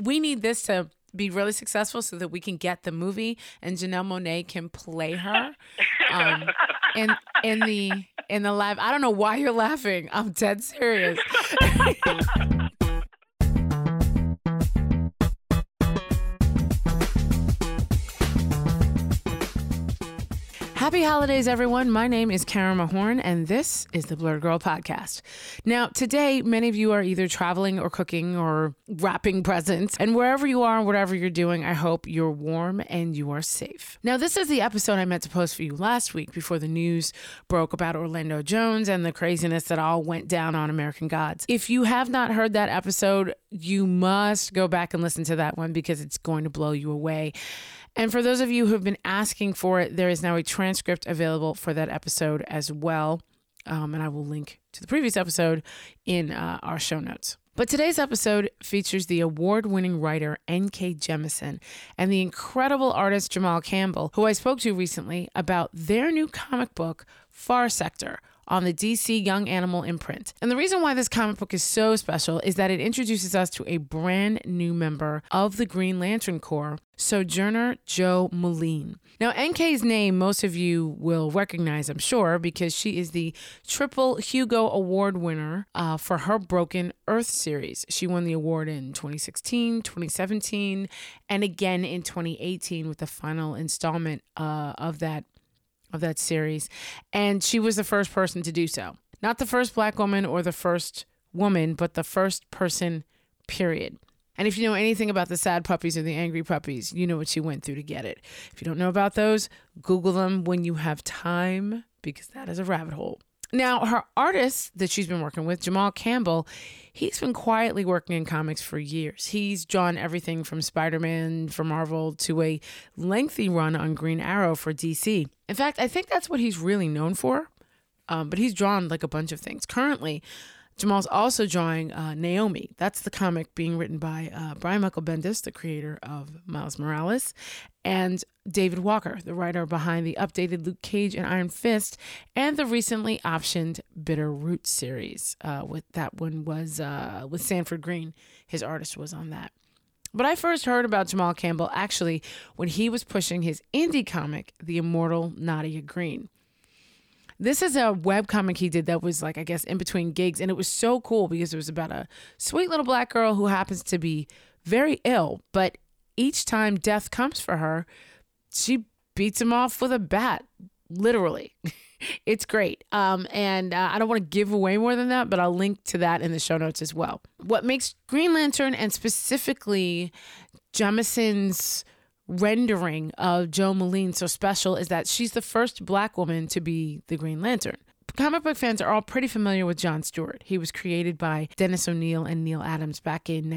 we need this to be really successful so that we can get the movie and Janelle Monáe can play her in the live. I don't know why you're laughing. I'm dead serious. Happy holidays, everyone. My name is Karen Mahorn, and this is the Blurred Girl Podcast. Now, today, many of you are either traveling or cooking or wrapping presents. And wherever you are, whatever you're doing, I hope you're warm and you are safe. Now, this is the episode I meant to post for you last week before the news broke about Orlando Jones and the craziness that all went down on American Gods. If you have not heard that episode, you must go back and listen to that one because it's going to blow you away. And for those of you who have been asking for it, there is now a transcript available for that episode as well. And I will link to the previous episode in our show notes. But today's episode features the award-winning writer N.K. Jemisin and the incredible artist Jamal Campbell, who I spoke to recently about their new comic book, Far Sector, on the DC Young Animal imprint. And the reason why this comic book is so special is that it introduces us to a brand new member of the Green Lantern Corps, Sojourner Jo Mullein. Now, NK's name most of you will recognize, I'm sure, because she is the triple Hugo Award winner for her Broken Earth series. She won the award in 2016, 2017, and again in 2018 with the final installment of that series. And she was the first person to do so. Not the first Black woman or the first woman, but the first person, period. And if you know anything about the sad puppies or the angry puppies, you know what she went through to get it. If you don't know about those, Google them when you have time, because that is a rabbit hole. Now, her artist that she's been working with, Jamal Campbell, he's been quietly working in comics for years. He's drawn everything from Spider-Man for Marvel to a lengthy run on Green Arrow for DC. In fact, I think that's what he's really known for, but he's drawn like a bunch of things. Currently, Jamal's also drawing Naomi. That's the comic being written by Brian Michael Bendis, the creator of Miles Morales, and David Walker, the writer behind the updated Luke Cage and Iron Fist, and the recently optioned Bitter Root series. With that one was with Sanford Green. His artist was on that. But I first heard about Jamal Campbell actually when he was pushing his indie comic, The Immortal Nadia Green. This is a webcomic he did that was like, I guess, in between gigs. And it was so cool because it was about a sweet little Black girl who happens to be very ill. But each time death comes for her, she beats him off with a bat, literally. It's great. And I don't want to give away more than that, but I'll link to that in the show notes as well. What makes Green Lantern and specifically Jemisin's rendering of Jo Mullein so special is that she's the first Black woman to be the Green Lantern. Comic book fans are all pretty familiar with John Stewart. He was created by Dennis O'Neil and Neil Adams back in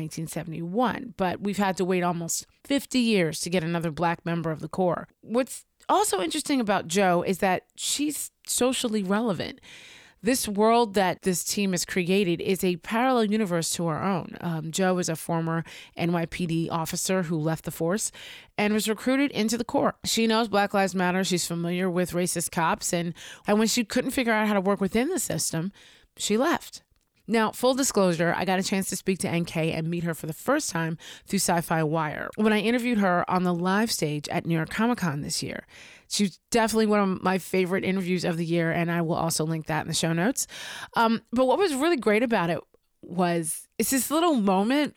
1971, but we've had to wait almost 50 years to get another Black member of the Corps. What's also interesting about Jo is that she's socially relevant. This world that this team has created is a parallel universe to our own. Jo is a former NYPD officer who left the force and was recruited into the Corps. She knows Black Lives Matter. She's familiar with racist cops. And when she couldn't figure out how to work within the system, she left. Now, full disclosure, I got a chance to speak to NK and meet her for the first time through Sci-Fi Wire when I interviewed her on the live stage at New York Comic Con this year. She's definitely one of my favorite interviews of the year, and I will also link that in the show notes. But what was really great about it was it's this little moment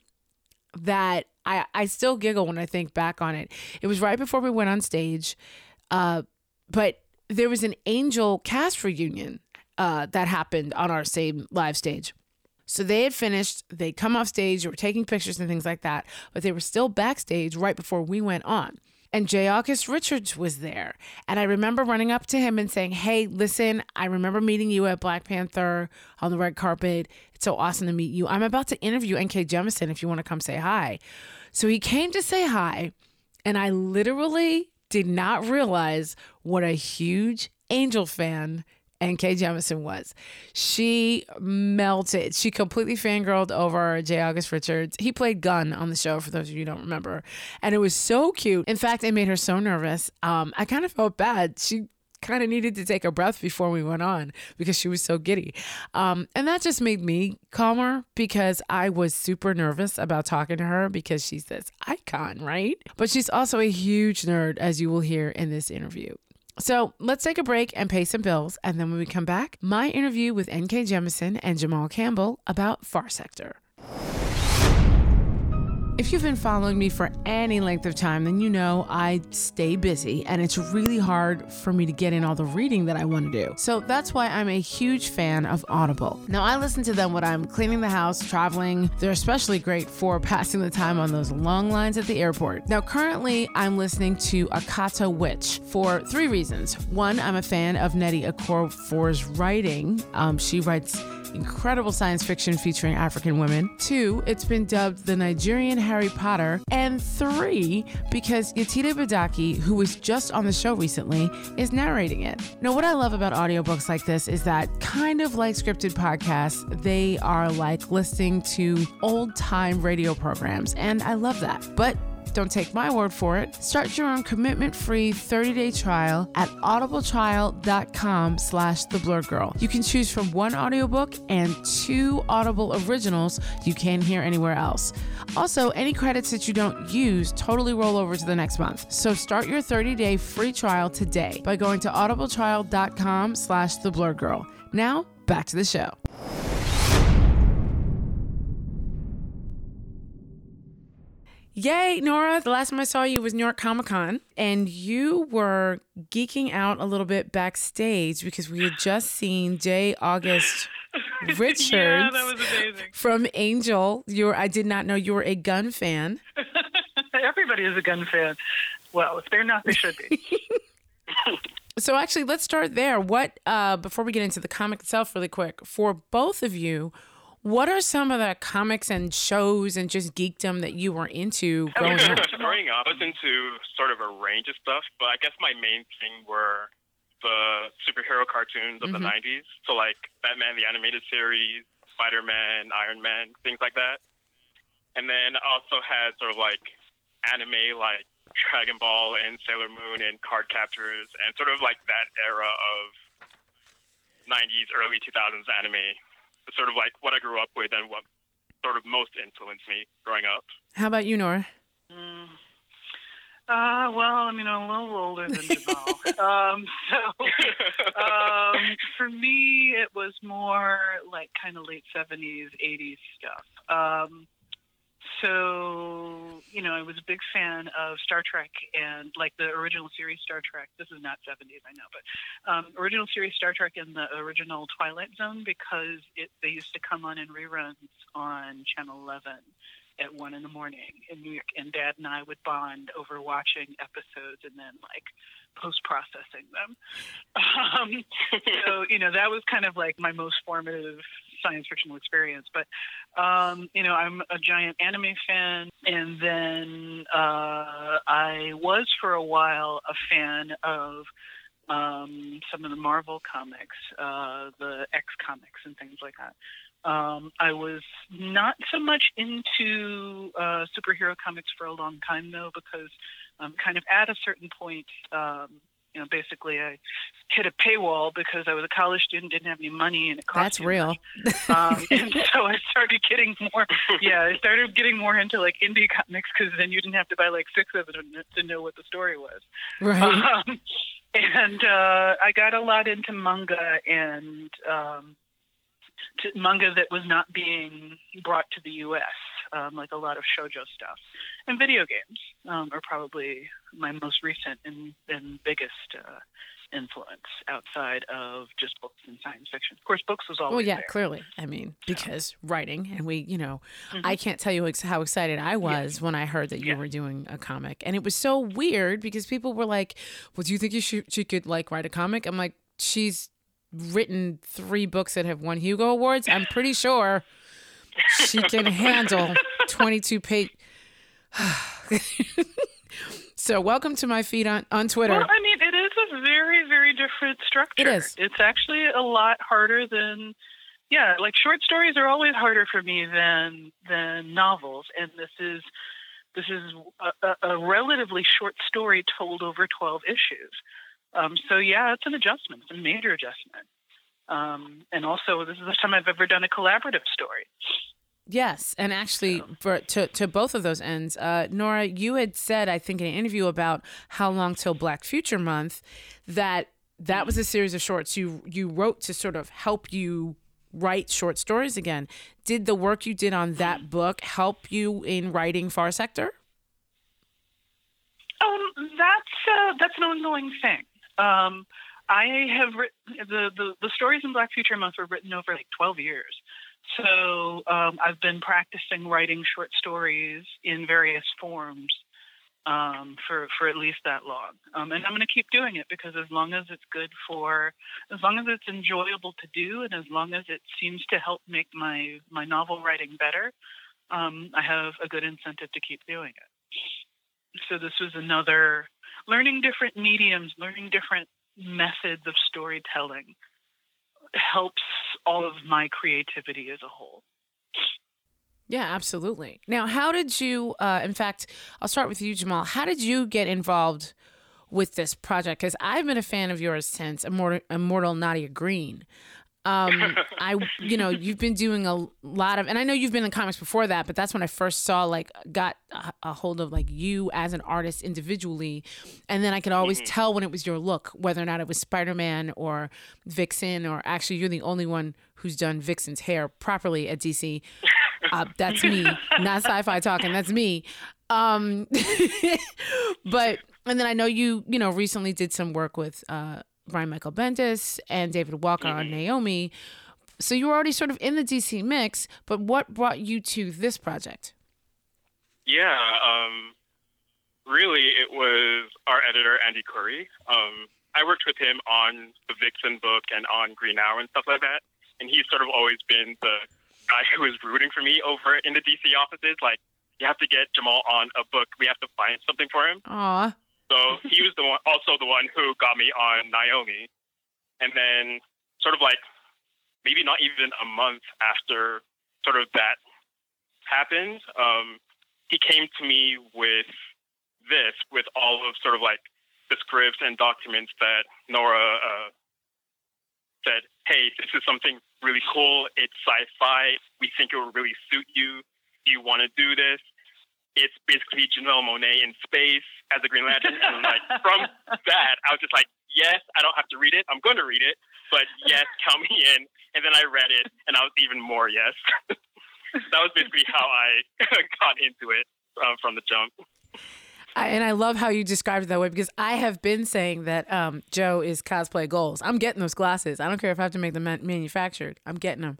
that I still giggle when I think back on it. It was right before we went on stage, but there was an Angel cast reunion that happened on our same live stage. So they had finished, they come off stage, they were taking pictures and things like that, but they were still backstage right before we went on. And J. August Richards was there. And I remember running up to him and saying, hey, listen, I remember meeting you at Black Panther on the red carpet. It's so awesome to meet you. I'm about to interview N.K. Jemisin if you want to come say hi. So he came to say hi, and I literally did not realize what a huge Angel fan N.K. Jemisin was. She melted. She completely fangirled over J. August Richards. He played Gunn on the show, for those of you who don't remember. And it was so cute. In fact, it made her so nervous. I kind of felt bad. She kind of needed to take a breath before we went on because she was so giddy. And that just made me calmer because I was super nervous about talking to her because she's this icon, right? But she's also a huge nerd, as you will hear in this interview. So let's take a break and pay some bills. And then when we come back, my interview with N.K. Jemisin and Jamal Campbell about Far Sector. If you've been following me for any length of time, then you know I stay busy and it's really hard for me to get in all the reading that I want to do. So that's why I'm a huge fan of Audible. Now, I listen to them when I'm cleaning the house, traveling. They're especially great for passing the time on those long lines at the airport. Now, currently, I'm listening to Akata Witch for 3 reasons. 1, I'm a fan of Nnedi Okorafor's writing. She writes incredible science fiction featuring African women. 2, it's been dubbed the Nigerian Harry Potter. And 3, because Yetide Badaki, who was just on the show recently, is narrating it. Now, what I love about audiobooks like this is that, kind of like scripted podcasts, they are like listening to old-time radio programs, and I love that. But don't take my word for it. Start your own commitment-free 30-day trial at audibletrial.com/theblurredgirl. You can choose from 1 audiobook and 2 Audible originals you can't hear anywhere else. Also, any credits that you don't use totally roll over to the next month. So start your 30-day free trial today by going to audibletrial.com/theblurredgirl. Now, back to the show. Yay, Nora. The last time I saw you was New York Comic Con, and you were geeking out a little bit backstage because we had just seen J. August Richards Yeah, that was amazing. From Angel. I did not know you were a Gunn fan. Everybody is a Gunn fan. Well, if they're not, they should be. So actually, let's start there. Before we get into the comic itself really quick, for both of you, what are some of the comics and shows and just geekdom that you were into growing up? Growing up, I was into sort of a range of stuff, but I guess my main thing were the superhero cartoons of the 90s. So like Batman, the animated series, Spider-Man, Iron Man, things like that. And then I also had sort of like anime like Dragon Ball and Sailor Moon and Card Captors and sort of like that era of 90s, early 2000s anime. It's sort of like what I grew up with and what sort of most influenced me growing up. How about you, Nora? Well, I mean, I'm a little older than Jamal. For me, it was more like kind of late 70s, 80s stuff. I was a big fan of Star Trek and like the original series Star Trek. This is not 70s, I know, but original series Star Trek and the original Twilight Zone because they used to come on in reruns on Channel 11 at 1 in the morning in New York, and Dad and I would bond over watching episodes and then like post-processing them. That was kind of like my most formative science fictional experience. But, I'm a giant anime fan. And then I was for a while a fan of some of the Marvel comics, the X comics and things like that. I was not so much into superhero comics for a long time, though, because kind of at a certain point, basically I hit a paywall because I was a college student, didn't have any money, and it cost That's real. and so I started getting more into like indie comics because then you didn't have to buy like 6 of them to know what the story was. Right. I got a lot into manga and manga that was not being brought to the U.S., like a lot of shoujo stuff. And video games are probably my most recent and biggest influence outside of just books and science fiction. Of course, books was always there. Clearly. I mean, because writing, and I can't tell you how excited I was when I heard that you were doing a comic. And it was so weird because people were like, well, do you think she could like write a comic? I'm like, she's written 3 books that have won Hugo Awards. I'm pretty sure she can handle 22 page. So welcome to my feed on Twitter. Well, I mean, it is a very, very different structure. It is. It's actually a lot harder than, like short stories are always harder for me than novels. And this is a relatively short story told over 12 issues. So yeah, it's an adjustment. It's a major adjustment. And also, this is the first time I've ever done a collaborative story. Yes, and actually, to both of those ends, Nora, you had said, I think, in an interview about How Long Till Black Future Month, that was a series of shorts you wrote to sort of help you write short stories again. Did the work you did on that book help you in writing Far Sector? That's an ongoing thing. I have written the stories in Black Future Month were written over like 12 years. So I've been practicing writing short stories in various forms for at least that long. And I'm going to keep doing it because as long as it's enjoyable to do, and as long as it seems to help make my novel writing better, I have a good incentive to keep doing it. So this was another learning different mediums, learning different methods of storytelling helps all of my creativity as a whole. Yeah, absolutely. Now, how did you, in fact, I'll start with you, Jamal. How did you get involved with this project? Because I've been a fan of yours since Immortal Nadia Green. You've been doing a lot of, and I know you've been in comics before that, but that's when I first got a hold of you as an artist individually. And then I could always tell when it was your look, whether or not it was Spider-Man or Vixen, or actually you're the only one who's done Vixen's hair properly at DC. That's me, not sci-fi talking. That's me. And then I know you recently did some work with, Brian Michael Bendis and David Walker on Naomi. So you were already sort of in the DC mix, but what brought you to this project? Yeah, really it was our editor, Andy Curry. I worked with him on the Vixen book and on Green Hour and stuff like that. And he's sort of always been the guy who was rooting for me over in the DC offices. Like, you have to get Jamal on a book. We have to find something for him. Aw. So he was also the one who got me on Naomi. And then sort of maybe not even a month after sort of that happened, he came to me with all of sort of the scripts and documents that Nora said, hey, this is something really cool. It's sci-fi. We think it will really suit you. Do you want to do this? It's basically Janelle Monáe in space as a Green Lantern. And from that, I was just like, yes, I don't have to read it. I'm going to read it. But yes, count me in. And then I read it, and I was even more yes. That was basically how I got into it from the jump. And I love how you described it that way, because I have been saying that Joe is cosplay goals. I'm getting those glasses. I don't care if I have to make them manufactured. I'm getting them.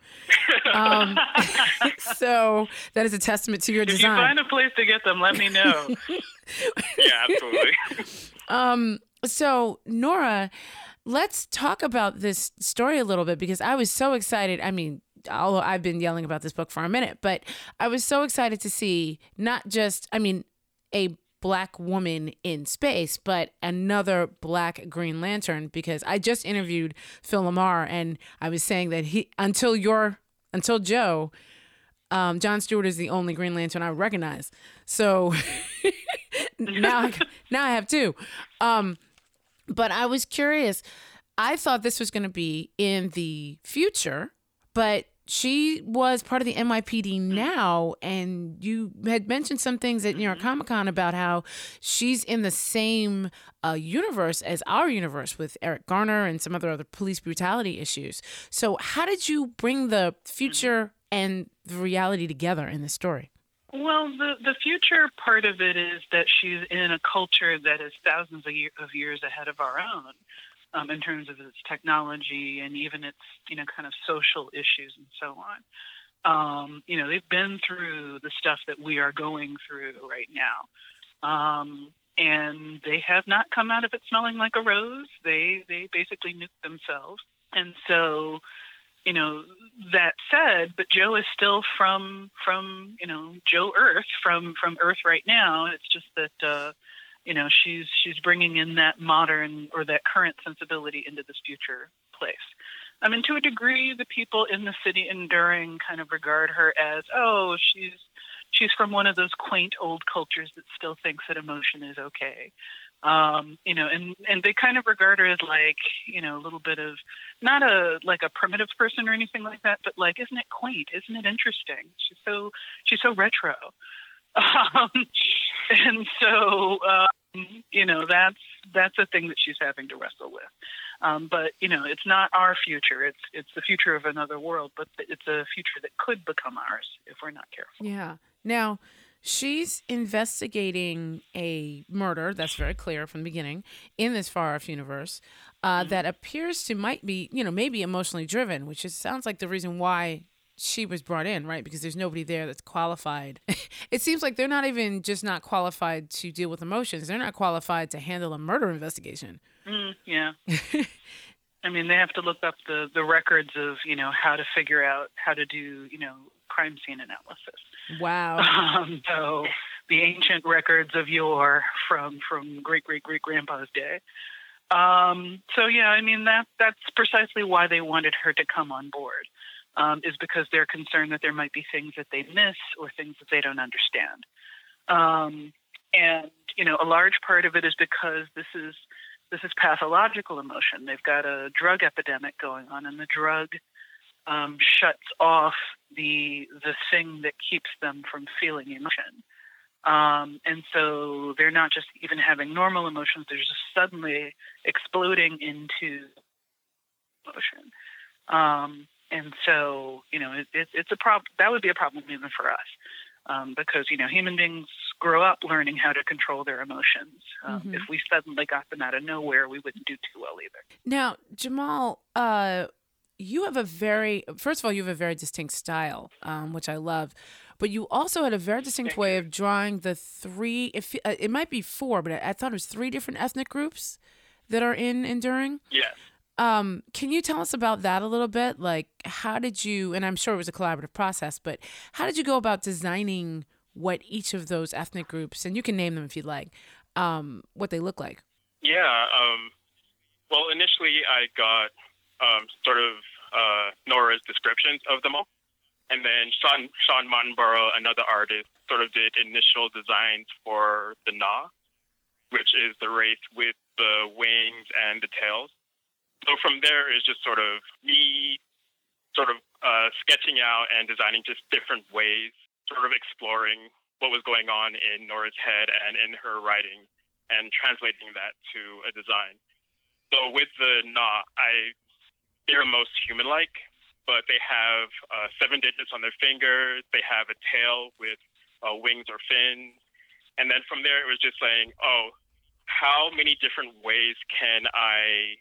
So that is a testament to your design. If you find a place to get them, let me know. Yeah, absolutely. So Nora, let's talk about this story a little bit, because I was so excited. I mean, although I've been yelling about this book for a minute, but I was so excited to see not just, a Black woman in space, but another Black Green Lantern, because I just interviewed Phil Lamar, and I was saying that until Joe, John Stewart is the only Green Lantern I recognize. So now I have two. But I was curious. I thought this was going to be in the future, but she was part of the NYPD now, and you had mentioned some things at New York Comic Con about how she's in the same universe as our universe with Eric Garner and some other police brutality issues. So how did you bring the future and the reality together in this story? Well, the future part of it is that she's in a culture that is thousands of years ahead of our own. In terms of its technology and even its, kind of social issues and so on. They've been through the stuff that we are going through right now. And they have not come out of it smelling like a rose. They basically nuked themselves. And so, that said, but Joe is still from Joe Earth, from Earth right now. It's just that, she's bringing in that modern or that current sensibility into this future place. To a degree, the people in the city enduring kind of regard her as, oh, she's from one of those quaint old cultures that still thinks that emotion is okay. You know, and they kind of regard her as like, you know, a little bit of not a primitive person or anything like that, but like, isn't it quaint? Isn't it interesting? She's so retro. And so, you know, that's a thing that she's having to wrestle with. But, you know, it's not our future. It's the future of another world, but it's a future that could become ours if we're not careful. Yeah. Now, she's investigating a murder, that's very clear from the beginning, in this far-off universe that appears to might be, you know, maybe emotionally driven, which sounds like the reason why she was brought in, right? Because there's nobody there that's qualified. It seems like they're not even just not qualified to deal with emotions. They're not qualified to handle a murder investigation. Yeah. I mean, they have to look up the records of, you know, how to figure out how to do, you know, crime scene analysis. Wow. So the ancient records of yore from great grandpa's day. So yeah, I mean that's precisely why they wanted her to come on board, is because they're concerned that there might be things that they miss or things that they don't understand. And you know, a large part of it is because this is pathological emotion. They've got a drug epidemic going on, and the drug shuts off the thing that keeps them from feeling emotion. And so they're not just even having normal emotions, they're just suddenly exploding into emotion. And so, you know, it's a problem. That would be a problem even for us, because, you know, human beings grow up learning how to control their emotions. If we suddenly got them out of nowhere, we wouldn't do too well either. Now, Jamal, you have a very distinct style, which I love, but you also had a very distinct way of drawing the three, it might be four, but I thought it was three different ethnic groups that are in Enduring. Yes. Can you tell us about that a little bit? Like, how did you, and I'm sure it was a collaborative process, but how did you go about designing what each of those ethnic groups, and you can name them if you'd like, what they look like? Yeah. Well, initially I got sort of Nora's descriptions of them all. And then Sean Mottenborough, another artist, sort of did initial designs for the Na, which is the race with the wings and the tails. So from there is just sort of me sort of sketching out and designing just different ways, sort of exploring what was going on in Nora's head and in her writing and translating that to a design. So with the Na, they're most human-like, but they have 7 digits on their fingers. They have a tail with wings or fins. And then from there, it was just saying, oh, how many different ways can I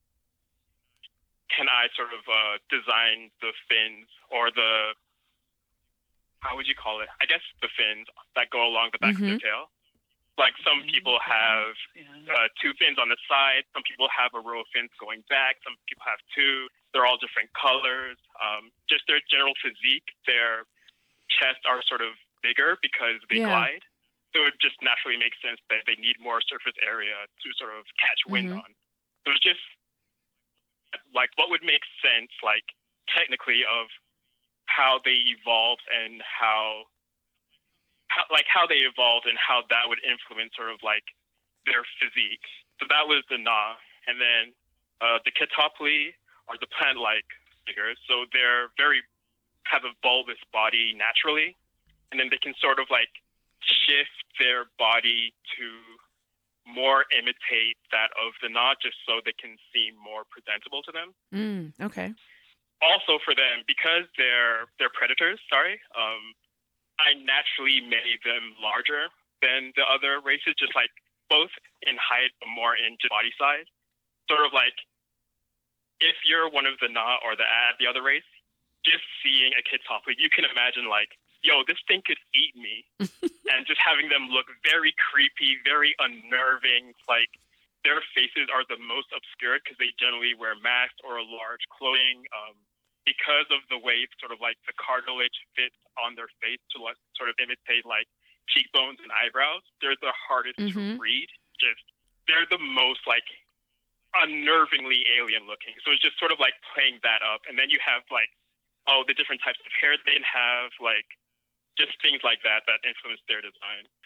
sort of design the fins or how would you call it? I guess the fins that go along the back of their tail. Like some people have 2 fins on the side. Some people have a row of fins going back. Some people have 2. They're all different colors. Just their general physique, their chests are sort of bigger because they glide. So it just naturally makes sense that they need more surface area to sort of catch wind on. So it's just like what would make sense, like technically, of how they evolved and how they evolved and how that would influence sort of like their physique. So that was the Na. And then the Ketopli are the plant-like figures. So they're have a bulbous body naturally. And then they can sort of like shift their body to more imitate that of the Na, just so they can seem more presentable to them. Okay. Also for them, because they're predators, I naturally made them larger than the other races, just like both in height but more in body size. Sort of like if you're one of the Na or the other race, just seeing a Ketopli, you can imagine like, yo, this thing could eat me. And just having them look very creepy, very unnerving. Like their faces are the most obscured because they generally wear masks or large clothing. Because of the way sort of like the cartilage fits on their face to sort of imitate like cheekbones and eyebrows, they're the hardest to read. Just they're the most like unnervingly alien looking. So it's just sort of like playing that up. And then you have like, the different types of hair they have, like just things like that influence their design.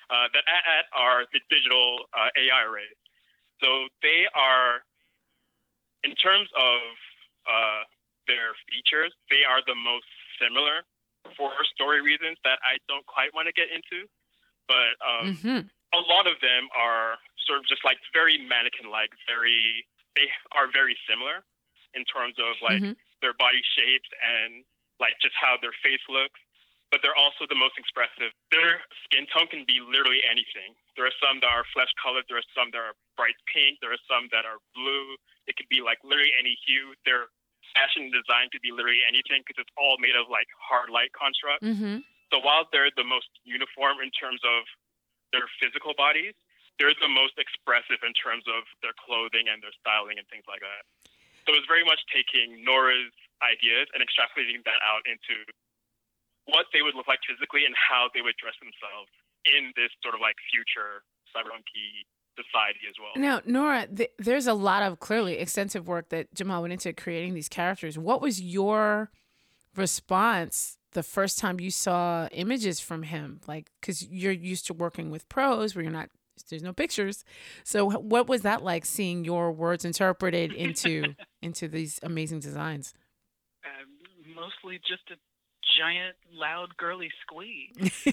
That AT-AT are the digital AI arrays. So they are, in terms of their features, they are the most similar for story reasons that I don't quite want to get into. But a lot of them are sort of just like very mannequin-like, they are very similar in terms of like their body shapes and like just how their face looks. But they're also the most expressive. Their skin tone can be literally anything. There are some that are flesh-colored. There are some that are bright pink. There are some that are blue. It could be like literally any hue. Their fashion design could be literally anything because it's all made of like hard light construct. So while they're the most uniform in terms of their physical bodies, they're the most expressive in terms of their clothing and their styling and things like that. So it's very much taking Nora's ideas and extrapolating that out into what they would look like physically and how they would dress themselves in this sort of like future cyberpunk-y society as well. Now, Nora, there's a lot of clearly extensive work that Jamal went into creating these characters. What was your response the first time you saw images from him? Like, because you're used to working with pros where there's no pictures. So what was that like, seeing your words interpreted into these amazing designs? Mostly just a giant, loud, girly squee.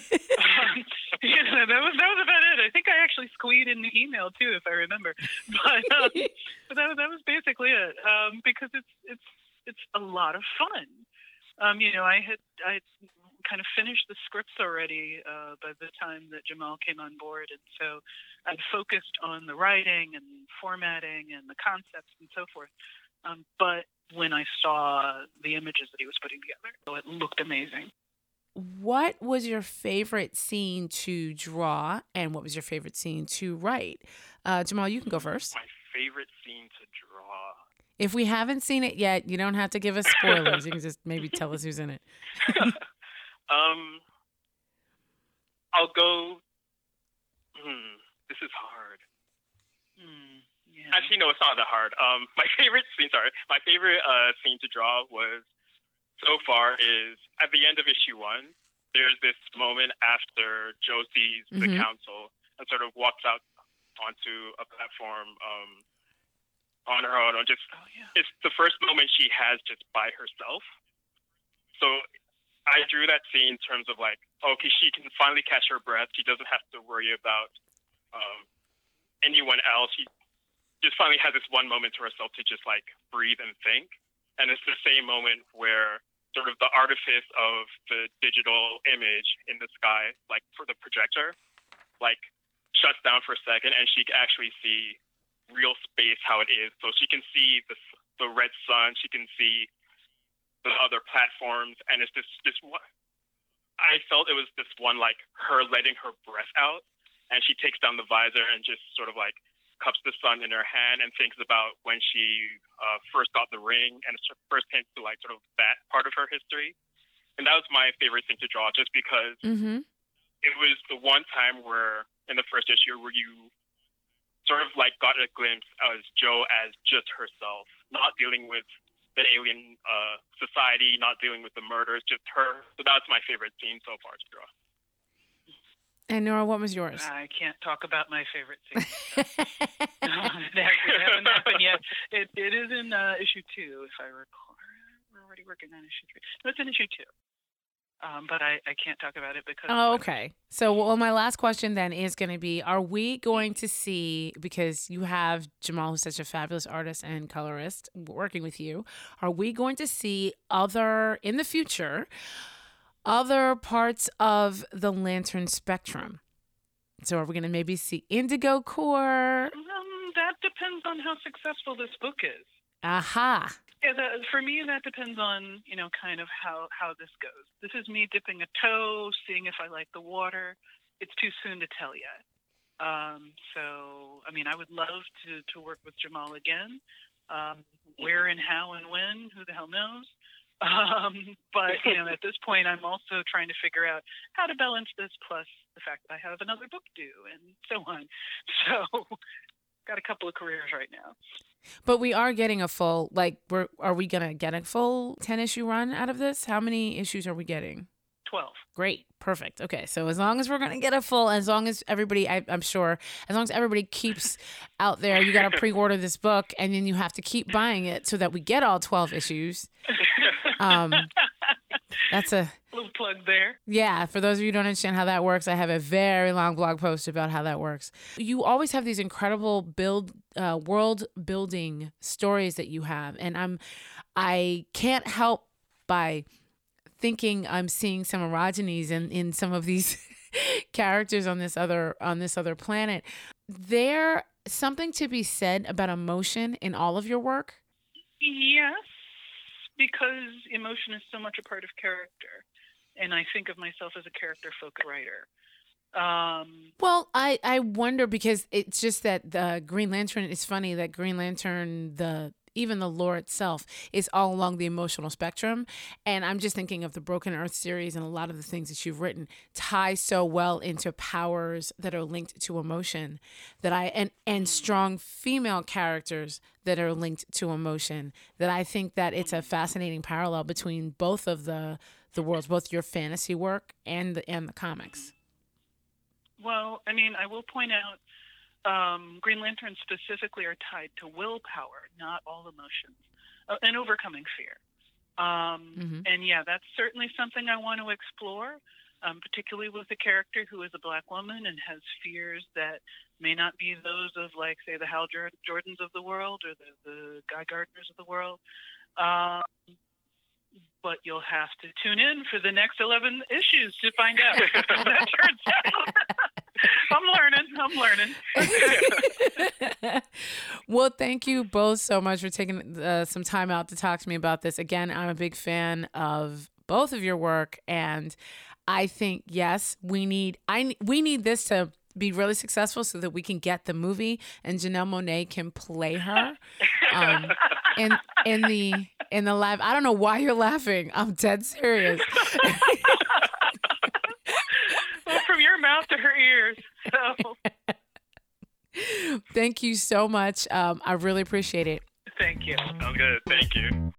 That was about it. I think I actually squeed in the email too, if I remember. But that was basically it. Because it's a lot of fun. I kind of finished the scripts already by the time that Jamal came on board, and so I'd focused on the writing and formatting and the concepts and so forth. But when I saw the images that he was putting together, it looked amazing. What was your favorite scene to draw, and what was your favorite scene to write? Jamal, you can go first. My favorite scene to draw. If we haven't seen it yet, you don't have to give us spoilers. You can just maybe tell us who's in it. I'll go. This is hard. Yeah. Actually, no, it's not that hard. My favorite scene to draw was so far is at the end of issue 1. There's this moment after Jo sees the council and sort of walks out onto a platform on her own. It's the first moment she has just by herself. So I drew that scene in terms of like, okay, she can finally catch her breath. She doesn't have to worry about anyone else. She just finally has this one moment to herself to just like breathe and think. And it's the same moment where sort of the artifice of the digital image in the sky, like for the projector, like shuts down for a second and she can actually see real space how it is. So she can see the red sun, she can see the other platforms, and it's this one. I felt it was this one, like her letting her breath out, and she takes down the visor and just sort of like cups the sun in her hand and thinks about when she first got the ring and first came to like sort of that part of her history. And that was my favorite thing to draw, just because it was the one time where in the first issue where you sort of like got a glimpse as Jo as just herself, not dealing with the alien society, not dealing with the murders, just her. So that's my favorite scene so far to draw. And Nora, what was yours? I can't talk about my favorite scene. It actually hasn't happened yet. It is in issue 2, if I recall. We're already working on issue 3. No, it's in issue 2. But I can't talk about it because... Oh, okay. So, my last question then is going to be, are we going to see, because you have Jamal, who's such a fabulous artist and colorist, working with you, are we going to see in the future, other parts of the Lantern spectrum? So are we going to maybe see Indigo Corps? That depends on how successful this book is. Aha. Yeah, for me, that depends on, kind of how this goes. This is me dipping a toe, seeing if I like the water. It's too soon to tell yet. So, I would love to work with Jamal again. Where and how and when, who the hell knows? But, at this point, I'm also trying to figure out how to balance this plus the fact that I have another book due and so on. So, got a couple of careers right now. But we are getting a full, are we going to get a full 10-issue run out of this? How many issues are we getting? 12. Great. Perfect. Okay. So as long as we're going to get a full, as long as everybody, I'm sure, as long as everybody keeps out there, you got to pre-order this book and then you have to keep buying it so that we get all 12 issues. That's a little plug there. Yeah. For those of you who don't understand how that works, I have a very long blog post about how that works. You always have these incredible world building stories that you have. And I can't help by thinking I'm seeing some orogenies in some of these characters on this other planet. There's something to be said about emotion in all of your work? Yes, because emotion is so much a part of character. And I think of myself as a character-focused writer. Well, I wonder, because it's just that the Green Lantern, it's funny that Green Lantern, even the lore itself is all along the emotional spectrum. And I'm just thinking of the Broken Earth series, and a lot of the things that you've written tie so well into powers that are linked to emotion and strong female characters that are linked to emotion, that I think that it's a fascinating parallel between both of the worlds, both your fantasy work and the comics. Well, I mean, I will point out Green Lanterns specifically are tied to willpower, not all emotions, and overcoming fear. And yeah, that's certainly something I want to explore, particularly with a character who is a Black woman and has fears that may not be those of, like, say, the Hal Jordans of the world or the Guy Gardners of the world. But you'll have to tune in for the next 11 issues to find out how that turns out. I'm learning. Well, thank you both so much for taking some time out to talk to me about this. Again, I'm a big fan of both of your work, and I think, yes, we need this to be really successful so that we can get the movie and Janelle Monáe can play her in the live. I don't know why you're laughing. I'm dead serious. Well, from your mouth to her ears. So. Thank you so much. I really appreciate it. Thank you. Sounds good. Thank you.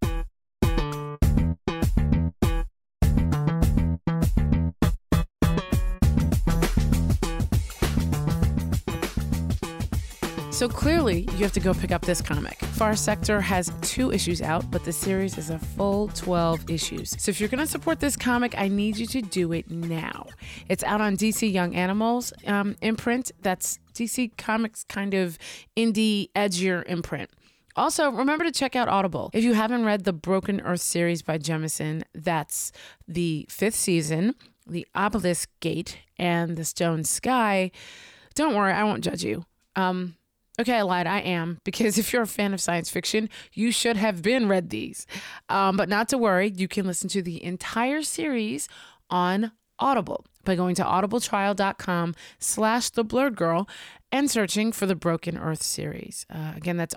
So clearly, you have to go pick up this comic. Far Sector has 2 issues out, but the series is a full 12 issues. So if you're going to support this comic, I need you to do it now. It's out on DC Young Animals imprint. That's DC Comics kind of indie, edgier imprint. Also, remember to check out Audible. If you haven't read the Broken Earth series by Jemison, that's the 5th season, The Obelisk Gate, and The Stone Sky. Don't worry, I won't judge you. Okay, I lied. I am, because if you're a fan of science fiction, you should have read these. But not to worry, you can listen to the entire series on Audible by going to audibletrial.com/theblurredgirl and searching for the Broken Earth series. Again, that's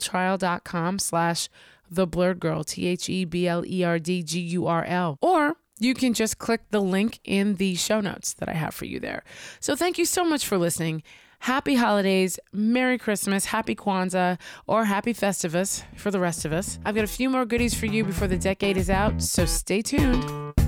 audibletrial.com/theblurredgirl, THEBLERDGURL. Or you can just click the link in the show notes that I have for you there. So thank you so much for listening. Happy holidays, Merry Christmas, Happy Kwanzaa, or Happy Festivus for the rest of us. I've got a few more goodies for you before the decade is out, so stay tuned.